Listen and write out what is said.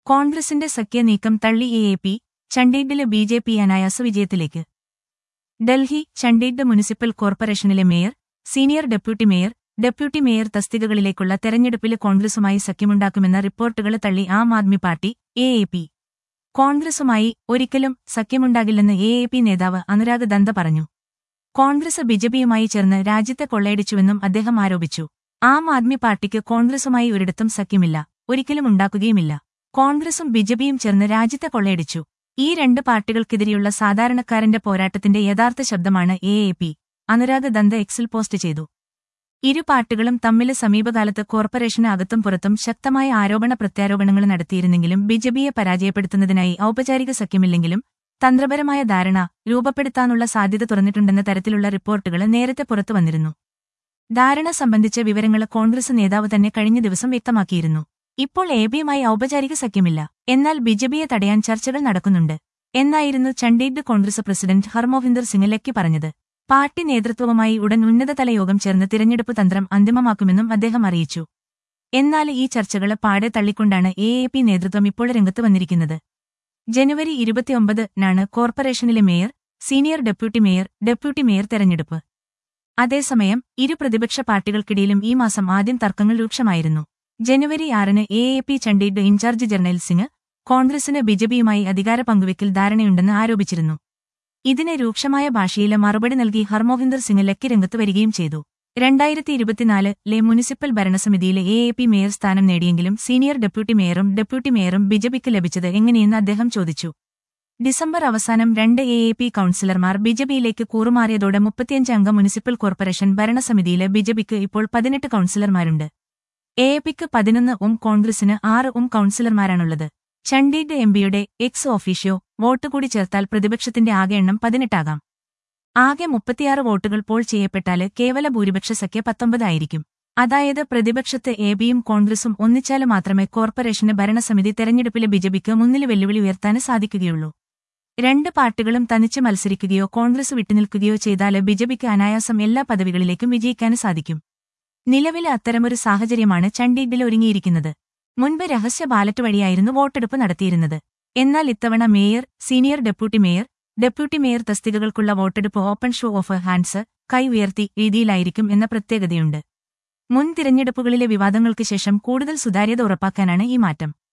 കോൺഗ്രസിന്റെ സഖ്യ നീക്കം തള്ളി എ.എ.പി. ചണ്ഡീഗഡിലെ ബി.ജെ.പി. അനായാസ വിജയത്തിലേക്ക്. ഡൽഹി ചണ്ഡീഗഡ് മുനിസിപ്പൽ കോർപ്പറേഷനിലെ മേയർ, സീനിയർ ഡെപ്യൂട്ടി മേയർ തസ്തികകളിലേക്കുള്ള തെരഞ്ഞെടുപ്പില് കോൺഗ്രസുമായി സഖ്യമുണ്ടാക്കുമെന്ന റിപ്പോർട്ടുകൾ തള്ളി ആം ആദ്മി പാർട്ടി, എ.എ.പി. കോൺഗ്രസുമായി ഒരിക്കലും സഖ്യമുണ്ടാകില്ലെന്ന് എ.എ.പി. നേതാവ് അനുരാഗ് ദന്ത പറഞ്ഞു. കോൺഗ്രസ് ബിജെപിയുമായി ചേർന്ന് രാജ്യത്തെ കൊള്ളയടിച്ചുവെന്നും അദ്ദേഹം ആരോപിച്ചു. ആം ആദ്മി പാർട്ടിക്ക് കോൺഗ്രസുമായി ഒരിടത്തും സഖ്യമില്ല, ഒരിക്കലും ഉണ്ടാക്കുകയുമില്ല. കോൺഗ്രസും ബിജെപിയും ചേർന്ന് രാജ്യത്തെ കൊള്ളയടിച്ചു. ഈ രണ്ട് പാർട്ടികൾക്കെതിരെയുള്ള സാധാരണക്കാരന്റെ പോരാട്ടത്തിന്റെ യഥാർത്ഥ ശബ്ദമാണ് എ.എ.പി. അനുരാഗ് ദന്ത എക്സിൽ പോസ്റ്റ് ചെയ്തു. ഇരു പാർട്ടികളും തമ്മില് സമീപകാലത്ത് കോർപ്പറേഷന് അകത്തും പുറത്തും ശക്തമായ ആരോപണ പ്രത്യാരോപണങ്ങൾ നടത്തിയിരുന്നെങ്കിലും ബിജെപിയെ പരാജയപ്പെടുത്തുന്നതിനായി ഔപചാരിക സഖ്യമില്ലെങ്കിലും തന്ത്രപരമായ ധാരണ രൂപപ്പെടുത്താനുള്ള സാധ്യത തുറന്നിട്ടുണ്ടെന്ന തരത്തിലുള്ള റിപ്പോർട്ടുകൾ നേരത്തെ പുറത്തുവന്നിരുന്നു. ധാരണ സംബന്ധിച്ച വിവരങ്ങൾ കോൺഗ്രസ് നേതാവ് തന്നെ കഴിഞ്ഞ ദിവസം വ്യക്തമാക്കിയിരുന്നു. ഇപ്പോൾ എ.ബിയുമായി ഔപചാരിക സഖ്യമില്ല, എന്നാൽ ബിജെപിയെ തടയാൻ ചർച്ചകൾ നടക്കുന്നുണ്ട് എന്നായിരുന്നു ചണ്ഡീഗഡ് കോൺഗ്രസ് പ്രസിഡന്റ് ഹർമോഹിന്ദർ സിംഗ് ലക്കി പറഞ്ഞത്. പാർട്ടി നേതൃത്വവുമായി ഉടൻ ഉന്നതതല യോഗം ചേർന്ന് തിരഞ്ഞെടുപ്പ് തന്ത്രം അന്തിമമാക്കുമെന്നും അദ്ദേഹം അറിയിച്ചു. എന്നാൽ ഈ ചർച്ചകൾ പാടെ തള്ളിക്കൊണ്ടാണ് എ.എ.പി. നേതൃത്വം ഇപ്പോൾ രംഗത്ത് വന്നിരിക്കുന്നത്. ജനുവരി 29-നാണ് കോർപ്പറേഷനിലെ മേയർ, സീനിയർ ഡെപ്യൂട്ടി മേയർ തെരഞ്ഞെടുപ്പ്. അതേസമയം ഇരു പ്രതിപക്ഷ പാർട്ടികൾക്കിടയിലും ഈ മാസം ആദ്യം തർക്കങ്ങൾ രൂക്ഷമായിരുന്നു. ജനുവരി 6-ന് എ.എ.പി. ചണ്ഡീഗഡ് ഇൻചാർജ് ജർണൈൽ സിംഗ് കോൺഗ്രസിന് ബിജെപിയുമായി അധികാര പങ്കുവയ്ക്കൽ ധാരണയുണ്ടെന്ന് ആരോപിച്ചിരുന്നു. ഇതിന് രൂക്ഷമായ ഭാഷയില് മറുപടി നൽകി ഹർമോഹിന്ദർ സിംഗ് ലക്കി രംഗത്ത് വരികയും ചെയ്തു. 2024-ലെ മുനിസിപ്പൽ ഭരണസമിതിയിലെ എ.എ.പി. മേയർ സ്ഥാനം നേടിയെങ്കിലും സീനിയർ ഡെപ്യൂട്ടി മേയറും ബിജെപിക്ക് ലഭിച്ചത് എങ്ങനെയെന്ന് അദ്ദേഹം ചോദിച്ചു. ഡിസംബർ അവസാനം 2 എ.എ.പി. കൌൺസിലർമാർ ബിജെപിയിലേക്ക് കൂറുമാറിയതോടെ 35-അംഗ മുനിസിപ്പൽ കോർപ്പറേഷൻ ഭരണസമിതിയില് ബിജെപിക്ക് ഇപ്പോൾ 18 കൌൺസിലർമാരുണ്ട്. എ.എ.പിക്ക് 11 കോൺഗ്രസിന് 6 കൌൺസിലർമാരാണുള്ളത്. ചണ്ഡീഗഡ് എംപിയുടെ എക്സ് ഓഫീഷ്യോ വോട്ട് കൂടി ചേർത്താൽ പ്രതിപക്ഷത്തിന്റെ ആകെ എണ്ണം 18 ആകാം. ആകെ 36 വോട്ടുകൾ പോൾ ചെയ്യപ്പെട്ടാല് കേവല ഭൂരിപക്ഷ സംഖ്യ 19 ആയിരിക്കും. അതായത് പ്രതിപക്ഷത്ത് എ.ബിയും കോൺഗ്രസും ഒന്നിച്ചാല് മാത്രമേ കോർപ്പറേഷന് ഭരണസമിതി തെരഞ്ഞെടുപ്പിലെ ബിജെപിക്ക് മുന്നില് വെല്ലുവിളി ഉയർത്താന് സാധിക്കുകയുള്ളൂ. രണ്ട് പാർട്ടികളും തനിച്ച് മത്സരിക്കുകയോ കോൺഗ്രസ് വിട്ടുനിൽക്കുകയോ ചെയ്താല് ബിജെപിക്ക് അനായാസം എല്ലാ പദവികളിലേക്കും വിജയിക്കാന് സാധിക്കും. നിലവിലെ അത്തരമൊരു സാഹചര്യമാണ് ചണ്ഡീഗഡിൽ ഒരുങ്ങിയിരിക്കുന്നത്. മുൻപ് രഹസ്യ ബാലറ്റ് വഴിയായിരുന്നു വോട്ടെടുപ്പ് നടത്തിയിരുന്നത്. എന്നാൽ ഇത്തവണ മേയർ, സീനിയർ ഡെപ്യൂട്ടി മേയർ തസ്തികകൾക്കുള്ള വോട്ടെടുപ്പ് ഓപ്പൺ ഷോ ഓഫ് ഹാൻഡ്സ്, കൈ ഉയർത്തി രീതിയിലായിരിക്കും എന്ന പ്രത്യേകതയുണ്ട്. മുൻ തിരഞ്ഞെടുപ്പുകളിലെ വിവാദങ്ങൾക്ക് ശേഷം കൂടുതൽ സുതാര്യത ഉറപ്പാക്കാനാണ് ഈ മാറ്റം.